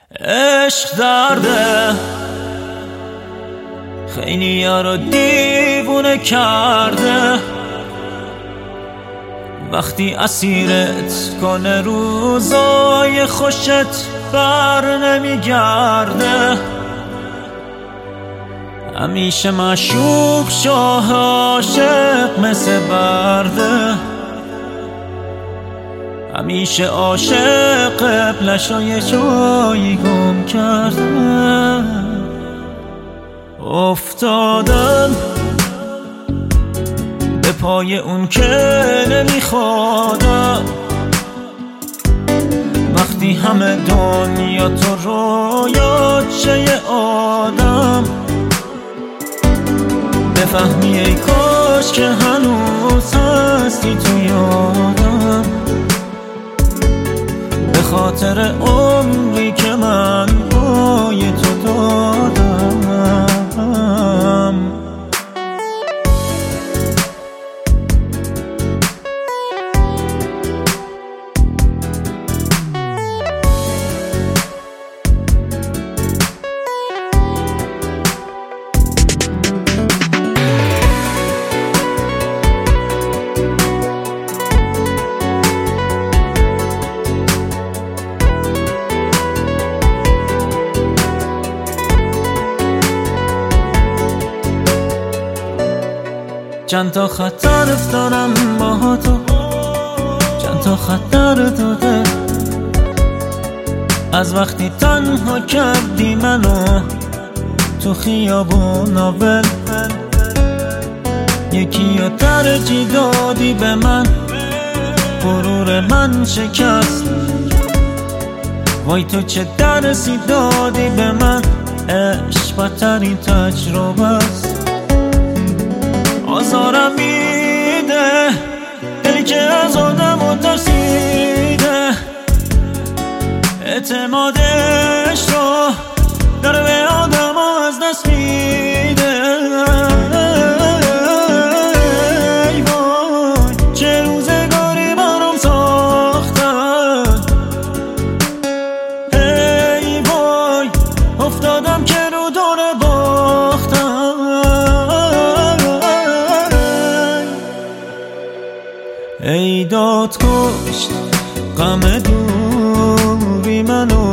عشق درده خیلی ها رو دیوونه کرده، وقتی اسیرت کنه روزای خوشت بر نمیگرده. همیشه معشوق شاه عاشق مثل برده، همیشه عاشق قبلش رو یه جایی گم کرده. افتادن به پای اون که نمیخوادم، وقتی همه دنیا تو رویات شه یه آدم. بفهمی ای کاش که هنوز هستی تو یادم، به خاطر عمری که من پای تو دادم. چند تا خطر افتادم با تو، چند تا خطر داده، از وقتی تنها کردی منو تو خیابون ول. یکی رو ترجیح دادی به من، غرور من شکست. وای تو چه درسی دادی به من، عشق بدترین تجربه است. آزارم میده دلی که از آدم و ترسیده، اعتمادش رو داره به آدم ها از دست میده. ای وای چه روزگاری برام ساختن، ای وای افتادم که رو دور باختم. ای داد کشت غم دوری منو،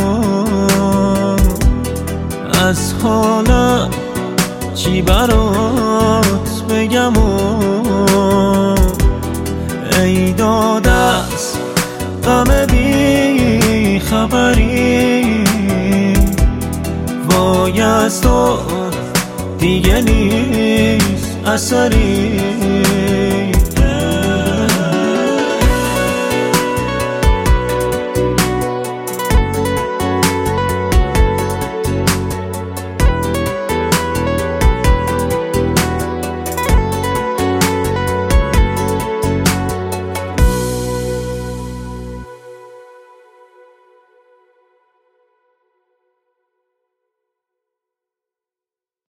از حالم چی برات بگم. ای داد از غم بی خبری، وای از تو دیگه نیست اثری.